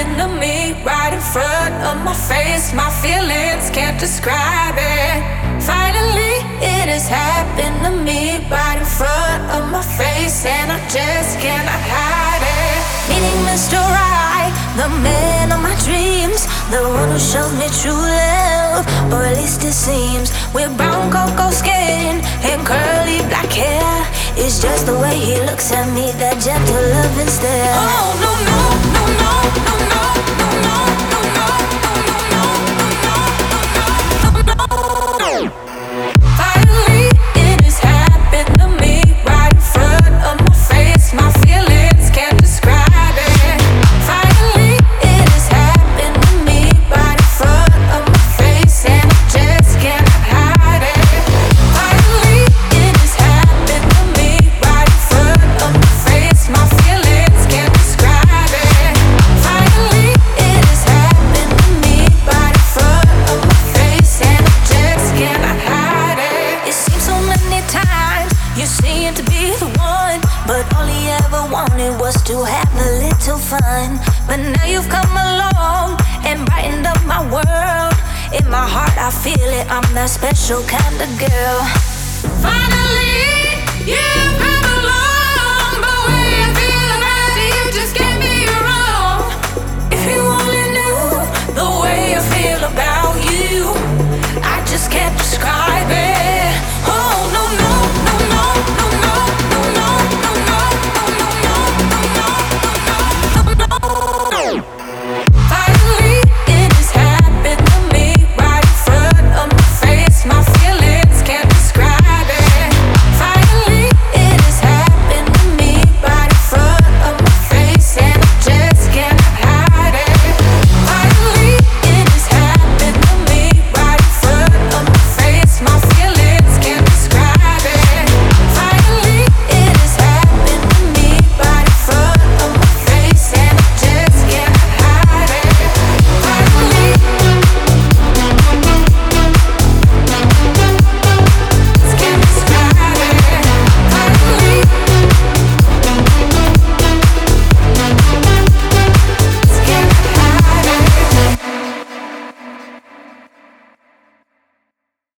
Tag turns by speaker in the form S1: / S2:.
S1: happened to me right in front of my face. My feelings can't describe it. Finally, it has happened to me right in front of my face, and I just cannot hide it. Meeting Mr. Right, the man of my dreams, the one who showed me true love, or at least it seems. With brown cocoa skin and curly black hair, it's just the way he looks at me, that gentle loving stare. Oh no no no no no no no no no no no no no no. Finally, it has happened to me right in front of my face. My feelings can't describe it. Finally, it has happened to me right in front of my face, and I just cannot hide it. Finally, it has happened to me right in front of my face. My feelings can't describe it. Finally, it has happened to me right in front of my face, and I just cannot hide it. It seems so many times you seem to be the one, but all he ever wanted was to have a little fun. But now you've come along and brightened up my world. In my heart I feel it, I'm that special kind of girl. Finally, you've